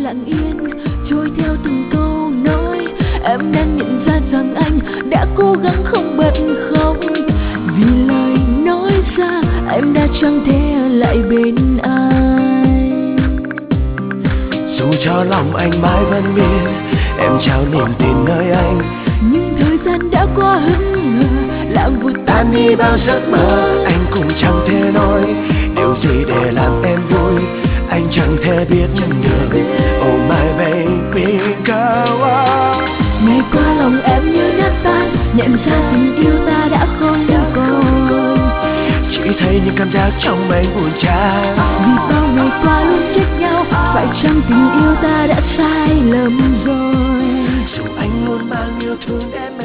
lặng yên trôi theo từng câu nói. Em đang nhận ra rằng anh đã cố gắng không bật khóc, vì lời nói ra em đã chẳng thể ở lại bên anh. Dù cho lòng anh mãi vẫn biết em trao niềm tin nơi anh, nhưng thời gian đã qua hững hờ làm vụt tan đi bao giấc mơ. Anh cũng chẳng thể nói điều gì để làm em vui, anh chẳng thể biết được. Oh my baby girl, ngày qua lòng em như nát tan, nhận ra tình yêu ta đã không còn. chỉ thấy những cảm giác trong anh buồn chán, Vì bao ngày qua luôn trách nhau, phải chăng tình yêu ta đã sai lầm rồi? dù anh luôn mang yêu thương em